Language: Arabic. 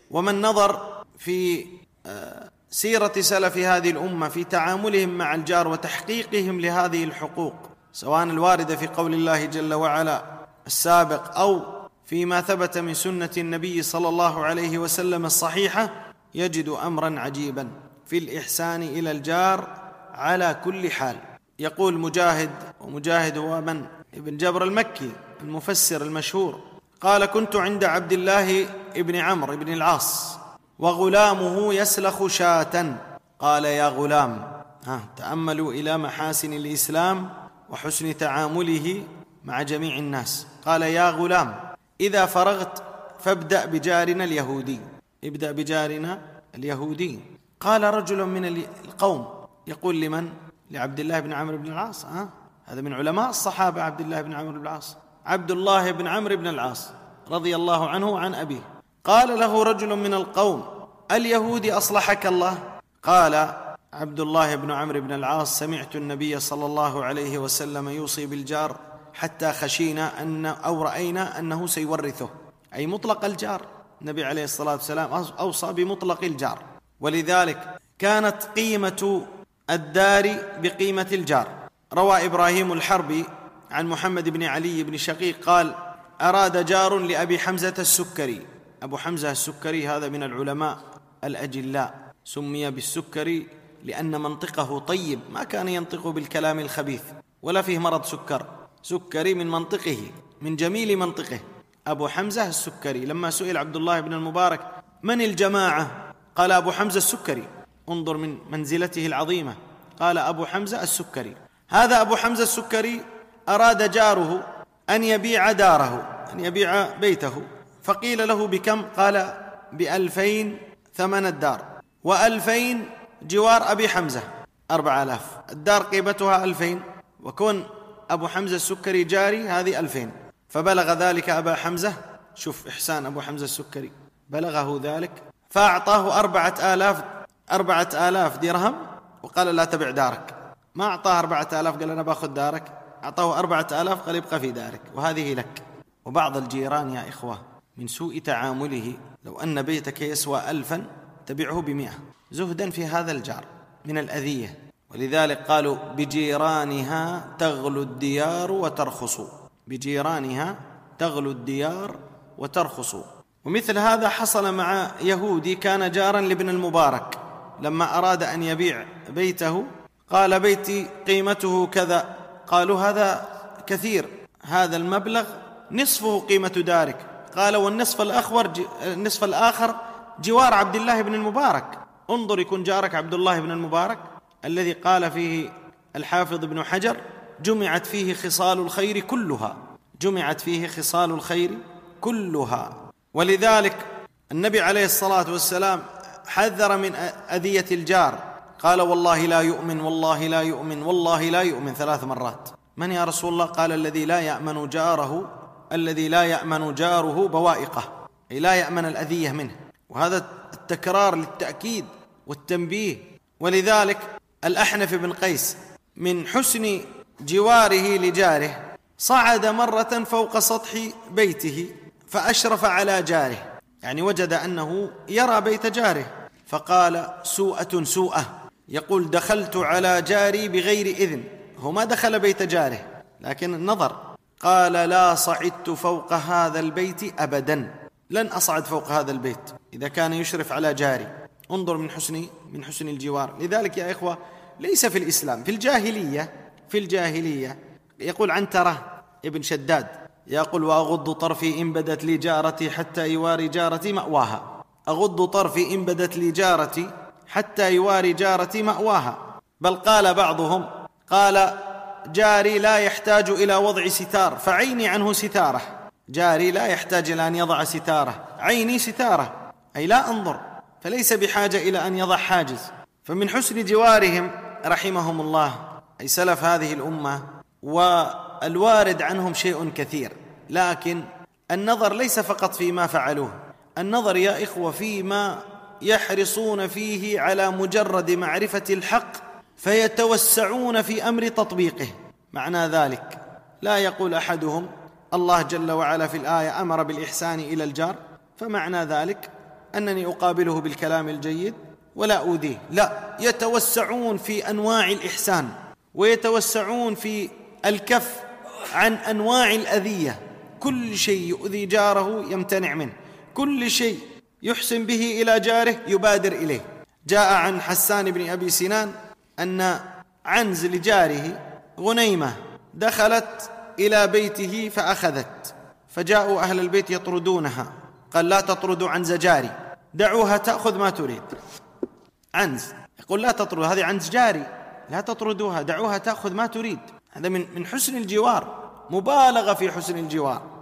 ومن نظر في سيرة سلف هذه الأمة في تعاملهم مع الجار وتحقيقهم لهذه الحقوق، سواء الواردة في قول الله جل وعلا السابق أو فيما ثبت من سنة النبي صلى الله عليه وسلم الصحيحة، يجد أمرا عجيبا في الإحسان إلى الجار على كل حال. يقول مجاهد، ومجاهد هو من؟ ابن جبر المكي المفسر المشهور، قال: كنت عند عبد الله ابن عمرو بن العاص وغلامه يسلخ شاة، قال: يا غلام، تأملوا إلى محاسن الإسلام وحسن تعامله مع جميع الناس. قال: يا غلام، إذا فرغت فابدأ بجارنا اليهودي، ابدأ بجارنا اليهودي. قال رجل من القوم يقول لمن؟ لعبد الله بن عمرو بن العاص. هذا من علماء الصحابة عبد الله بن عمرو بن العاص، عبد الله بن عمرو بن العاص رضي الله عنه وعن أبيه. قال له رجل من القوم: اليهودي أصلحك الله؟ قال عبد الله بن عمرو بن العاص: سمعت النبي صلى الله عليه وسلم يوصي بالجار حتى خشينا أو رأينا أنه سيورثه، أي مطلق الجار. النبي عليه الصلاة والسلام أوصى بمطلق الجار، ولذلك كانت قيمة الدار بقيمة الجار. روى إبراهيم الحربي عن محمد بن علي بن شقيق قال: أراد جار لأبي حمزة السكري. أبو حمزة السكري هذا من العلماء الأجلاء، سمي بالسكري لأن منطقه طيب، ما كان ينطق بالكلام الخبيث ولا فيه مرض سكر، سكري من منطقه، من جميل منطقه. أبو حمزة السكري. لما سئل عبد الله بن المبارك: من الجماعة؟ قال: أبو حمزة السكري. انظر من منزلته العظيمة، قال: أبو حمزة السكري. هذا أبو حمزة السكري أراد جاره أن يبيع داره، أن يبيع بيته، فقيل له: بكم؟ قال: ب2000 ثمن الدار، و2000 جوار أبي حمزة، 4000. الدار قيمتها 2000، وكون أبو حمزة السكري جاري هذه 2000. فبلغ ذلك أبا حمزة، شوف إحسان أبو حمزة السكري، بلغه ذلك فأعطاه 4000 درهم، وقال: لا تبع دارك. ما أعطاه 4000 قال: أنا باخذ دارك، أعطاه 4000 قال: ابقى في دارك وهذه لك. وبعض الجيران يا إخوة من سوء تعامله، لو أن بيتك يسوى 1000 تبيعه ب100 زهدا في هذا الجار من الأذية. ولذلك قالوا: بجيرانها تغلو الديار وترخص، بجيرانها تغلو الديار وترخص. ومثل هذا حصل مع يهودي كان جارا لابن المبارك، لما أراد أن يبيع بيته قال: بيتي قيمته كذا. قالوا: هذا كثير، هذا المبلغ نصفه قيمة دارك. قال: والنصف الآخر جوار عبد الله بن المبارك. انظر، يكون جارك عبد الله بن المبارك الذي قال فيه الحافظ ابن حجر: جمعت فيه خصال الخير كلها، جمعت فيه خصال الخير كلها. ولذلك النبي عليه الصلاة والسلام حذر من أذية الجار، قال: والله لا يؤمن، والله لا يؤمن، والله لا يؤمن 3 مرات. من يا رسول الله؟ قال: الذي لا يأمن جاره، الذي لا يأمن جاره بوائقه، أي لا يأمن الأذية منه. وهذا التكرار للتأكيد والتنبيه. ولذلك الأحنف بن قيس من حسن جواره لجاره صعد مرة فوق سطح بيته فأشرف على جاره، يعني وجد أنه يرى بيت جاره، فقال: سوءة. يقول: دخلت على جاري بغير إذن. هو ما دخل بيت جاره لكن النظر. قال: لا صعدت فوق هذا البيت أبدا، لن أصعد فوق هذا البيت إذا كان يشرف على جاري. انظر من حسن الجوار. لذلك يا إخوة ليس في الإسلام، في الجاهلية يقول عنترة ابن شداد يقول: وأغض طرفي إن بدت لي جارتي حتى يواري جارتي مأواها. أغض طرفي إن بدت لي جارتي حتى يواري جارتي مأواها. بل قال بعضهم: قال: جاري لا يحتاج إلى وضع ستار فعيني عنه ستارة. جاري لا يحتاج إلى أن يضع ستارة، عيني ستارة، أي لا أنظر، فليس بحاجة إلى أن يضع حاجز. فمن حسن جوارهم رحمهم الله أي سلف هذه الأمة، والوارد عنهم شيء كثير، لكن النظر ليس فقط فيما فعلوه، النظر يا إخوة فيما يحرصون فيه على مجرد معرفة الحق فيتوسعون في أمر تطبيقه. معنى ذلك لا يقول أحدهم: الله جل وعلا في الآية أمر بالإحسان إلى الجار، فمعنى ذلك أنني أقابله بالكلام الجيد ولا أؤذيه، لا، يتوسعون في أنواع الإحسان ويتوسعون في الكف عن أنواع الأذية. كل شيء يؤذي جاره يمتنع منه، كل شيء يحسن به إلى جاره يبادر إليه. جاء عن حسان بن أبي سنان أن عنز لجاره غنيمة دخلت إلى بيته فأخذت، فجاءوا أهل البيت يطردونها، قال لا تطردوا عنز جاري، دعوها تأخذ ما تريد. عنز يقول لا تطرد، هذه عنز جاري، لا تطردوها، دعوها تأخذ ما تريد. هذا من حسن الجوار، مبالغة في حسن الجوار.